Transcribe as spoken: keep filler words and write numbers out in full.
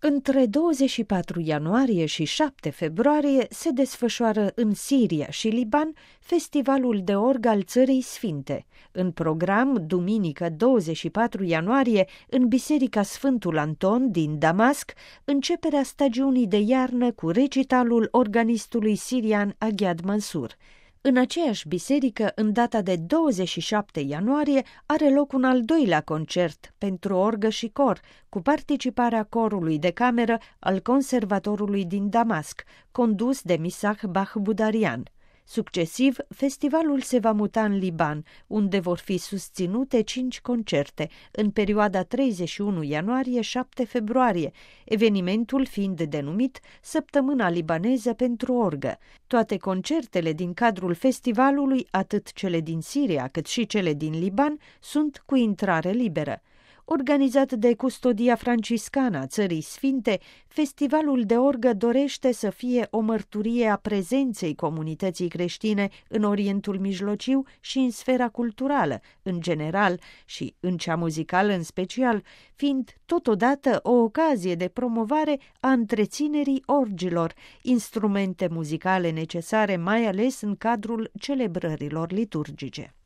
Între douăzeci și patru ianuarie și șapte februarie se desfășoară în Siria și Liban Festivalul de Orgă al Țării Sfinte. În program, duminică douăzeci și patru ianuarie, în Biserica Sfântul Anton din Damasc, începerea stagiunii de iarnă cu recitalul organistului sirian Aghiad Mansur. În aceeași biserică, în data de douăzeci și șapte ianuarie, are loc un al doilea concert pentru orgă și cor, cu participarea corului de cameră al Conservatorului din Damasc, condus de Misah Bahbudarian. Succesiv, festivalul se va muta în Liban, unde vor fi susținute cinci concerte, în perioada treizeci și unu ianuarie - șapte februarie, evenimentul fiind denumit Săptămâna Libaneză pentru Orgă. Toate concertele din cadrul festivalului, atât cele din Siria cât și cele din Liban, sunt cu intrare liberă. Organizat de Custodia Franciscană a Țării Sfinte, festivalul de orgă dorește să fie o mărturie a prezenței comunității creștine în Orientul Mijlociu și în sfera culturală, în general, și în cea muzicală în special, fiind totodată o ocazie de promovare a întreținerii orgilor, instrumente muzicale necesare mai ales în cadrul celebrărilor liturgice.